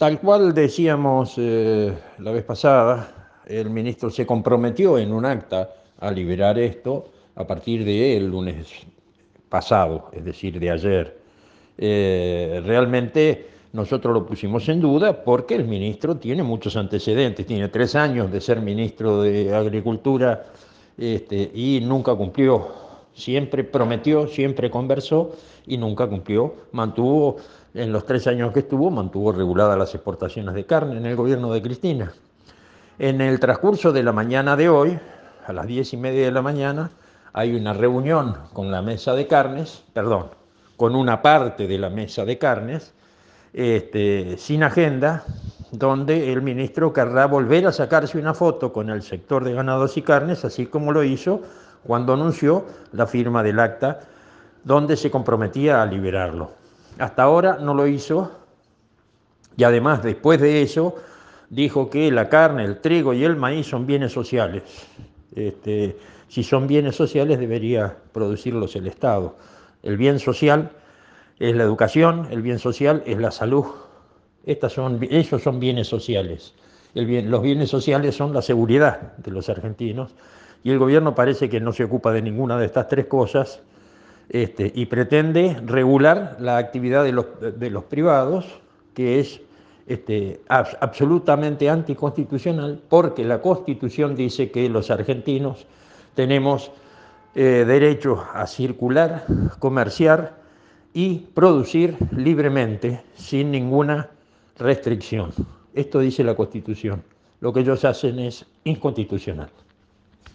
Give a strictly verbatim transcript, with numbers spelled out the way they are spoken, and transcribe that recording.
Tal cual decíamos eh, la vez pasada, el ministro se comprometió en un acta a liberar esto a partir del lunes pasado, es decir, de ayer. Eh, realmente nosotros lo pusimos en duda porque el ministro tiene muchos antecedentes, tiene tres años de ser ministro de Agricultura este, y nunca cumplió. Siempre prometió, siempre conversó y nunca cumplió. Mantuvo, en los tres años que estuvo, mantuvo reguladas las exportaciones de carne en el gobierno de Cristina. En el transcurso de la mañana de hoy, a las diez y media de la mañana, hay una reunión con la mesa de carnes, perdón, con una parte de la mesa de carnes, este, sin agenda, donde el ministro querrá volver a sacarse una foto con el sector de ganados y carnes, así como lo hizo cuando anunció la firma del acta donde se comprometía a liberarlo. Hasta ahora no lo hizo y además después de eso dijo que la carne, el trigo y el maíz son bienes sociales. Este, si son bienes sociales debería producirlos el Estado. El bien social es la educación, el bien social es la salud. Estas son, esos son bienes sociales. El bien, los bienes sociales son la seguridad de los argentinos y el gobierno parece que no se ocupa de ninguna de estas tres cosas este, y pretende regular la actividad de los, de los privados, que es este, ab- absolutamente anticonstitucional, porque la Constitución dice que los argentinos tenemos eh, derecho a circular, comerciar y producir libremente, sin ninguna restricción. Esto dice la Constitución. Lo que ellos hacen es inconstitucional.